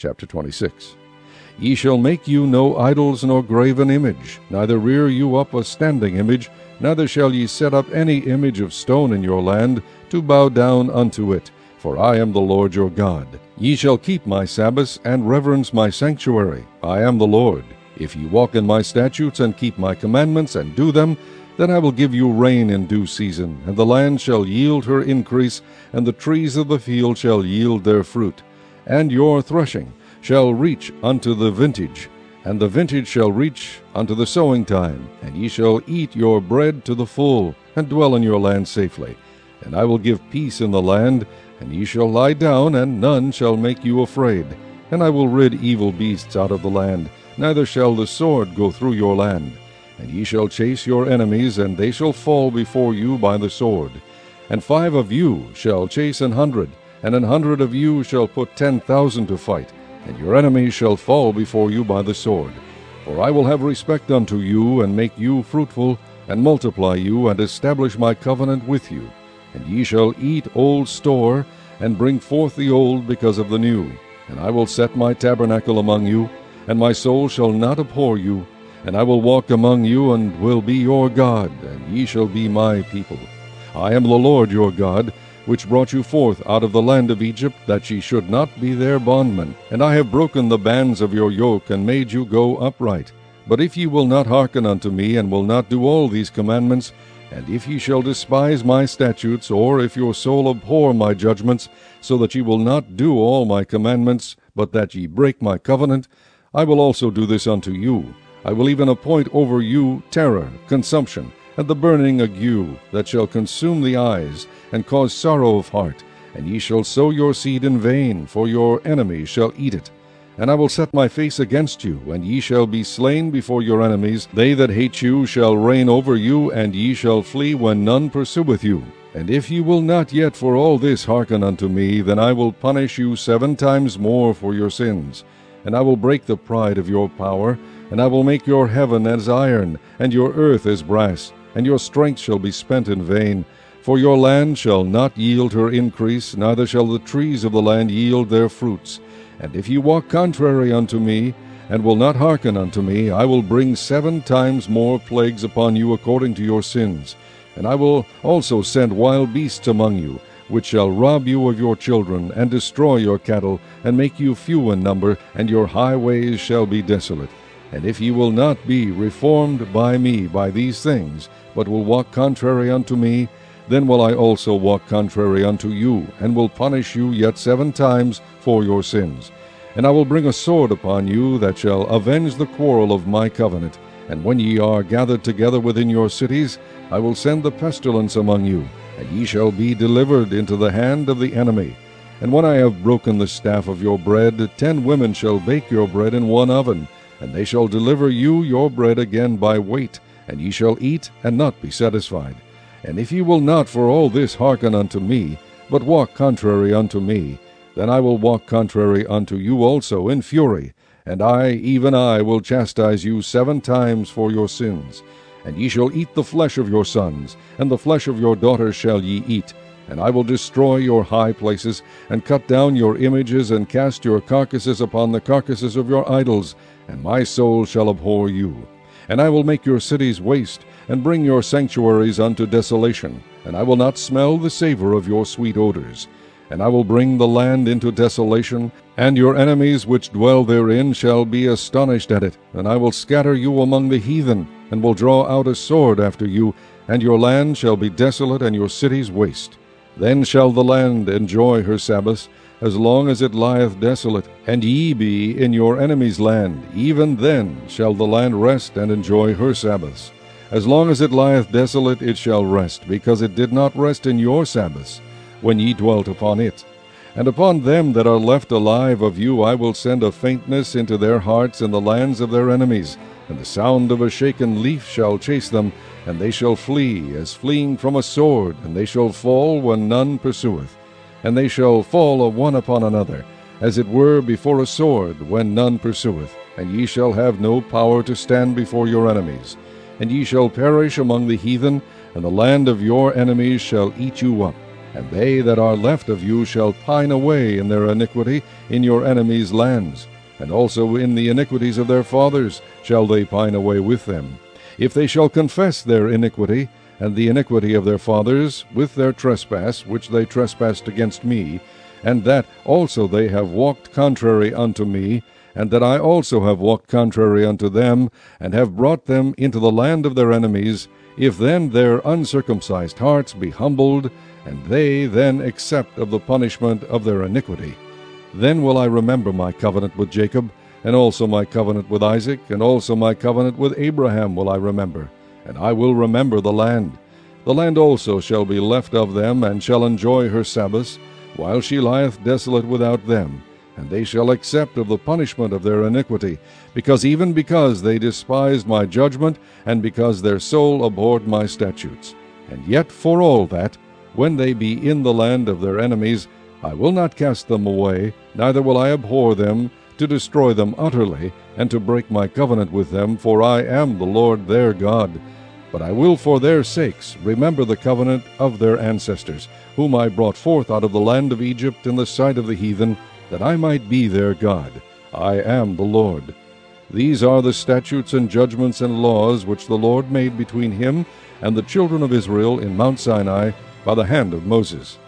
Chapter 26. Ye shall make you no idols nor graven image, neither rear you up a standing image, neither shall ye set up any image of stone in your land, to bow down unto it. For I am the Lord your God. Ye shall keep my Sabbaths, and reverence my sanctuary. I am the Lord. If ye walk in my statutes, and keep my commandments, and do them, then I will give you rain in due season, and the land shall yield her increase, and the trees of the field shall yield their fruit. And your threshing shall reach unto the vintage, and the vintage shall reach unto the sowing time, and ye shall eat your bread to the full, and dwell in your land safely. And I will give peace in the land, and ye shall lie down, and none shall make you afraid. And I will rid evil beasts out of the land, neither shall the sword go through your land. And ye shall chase your enemies, and they shall fall before you by the sword. And 5 of you shall chase 100, and 100 of you shall put 10,000 to fight, and your enemies shall fall before you by the sword. For I will have respect unto you, and make you fruitful, and multiply you, and establish my covenant with you. And ye shall eat old store, and bring forth the old because of the new. And I will set my tabernacle among you, and my soul shall not abhor you. And I will walk among you, and will be your God, and ye shall be my people. I am the Lord your God, which brought you forth out of the land of Egypt, that ye should not be their bondmen. And I have broken the bands of your yoke, and made you go upright. But if ye will not hearken unto me, and will not do all these commandments, and if ye shall despise my statutes, or if your soul abhor my judgments, so that ye will not do all my commandments, but that ye break my covenant, I will also do this unto you. I will even appoint over you terror, consumption, and the burning ague, that shall consume the eyes, and cause sorrow of heart. And ye shall sow your seed in vain, for your enemies shall eat it. And I will set my face against you, and ye shall be slain before your enemies. They that hate you shall reign over you, and ye shall flee when none pursueth you. And if ye will not yet for all this hearken unto me, then I will punish you 7 times more for your sins. And I will break the pride of your power, and I will make your heaven as iron, and your earth as brass, and your strength shall be spent in vain. For your land shall not yield her increase, neither shall the trees of the land yield their fruits. And if ye walk contrary unto me, and will not hearken unto me, I will bring 7 times more plagues upon you according to your sins. And I will also send wild beasts among you, which shall rob you of your children, and destroy your cattle, and make you few in number, and your highways shall be desolate. And if ye will not be reformed by me by these things, but will walk contrary unto me, then will I also walk contrary unto you, and will punish you yet 7 times for your sins. And I will bring a sword upon you, that shall avenge the quarrel of my covenant. And when ye are gathered together within your cities, I will send the pestilence among you, and ye shall be delivered into the hand of the enemy. And when I have broken the staff of your bread, 10 women shall bake your bread in one oven, and they shall deliver you your bread again by weight, and ye shall eat and not be satisfied. And if ye will not for all this hearken unto me, but walk contrary unto me, then I will walk contrary unto you also in fury, and I, even I, will chastise you 7 times for your sins. And ye shall eat the flesh of your sons, and the flesh of your daughters shall ye eat. And I will destroy your high places, and cut down your images, and cast your carcasses upon the carcasses of your idols, and my soul shall abhor you. And I will make your cities waste, and bring your sanctuaries unto desolation, and I will not smell the savor of your sweet odors. And I will bring the land into desolation, and your enemies which dwell therein shall be astonished at it. And I will scatter you among the heathen, and will draw out a sword after you, and your land shall be desolate, and your cities waste. Then shall the land enjoy her Sabbaths, as long as it lieth desolate, and ye be in your enemy's land. Even then shall the land rest and enjoy her Sabbaths. As long as it lieth desolate it shall rest, because it did not rest in your Sabbaths, when ye dwelt upon it. And upon them that are left alive of you I will send a faintness into their hearts in the lands of their enemies, and the sound of a shaken leaf shall chase them, and they shall flee as fleeing from a sword, and they shall fall when none pursueth. And they shall fall one upon another, as it were before a sword, when none pursueth. And ye shall have no power to stand before your enemies. And ye shall perish among the heathen, and the land of your enemies shall eat you up. And they that are left of you shall pine away in their iniquity in your enemies' lands, and also in the iniquities of their fathers shall they pine away with them. If they shall confess their iniquity, and the iniquity of their fathers, with their trespass which they trespassed against me, and that also they have walked contrary unto me, and that I also have walked contrary unto them, and have brought them into the land of their enemies, if then their uncircumcised hearts be humbled, and they then accept of the punishment of their iniquity, then will I remember my covenant with Jacob, and also my covenant with Isaac, and also my covenant with Abraham will I remember, and I will remember the land. The land also shall be left of them, and shall enjoy her Sabbaths, while she lieth desolate without them, and they shall accept of the punishment of their iniquity, because they despised my judgment, and because their soul abhorred my statutes. And yet for all that, when they be in the land of their enemies, I will not cast them away, neither will I abhor them, to destroy them utterly, and to break my covenant with them, for I am the Lord their God. But I will for their sakes remember the covenant of their ancestors, whom I brought forth out of the land of Egypt in the sight of the heathen, that I might be their God. I am the Lord. These are the statutes and judgments and laws which the Lord made between him and the children of Israel in Mount Sinai by the hand of Moses.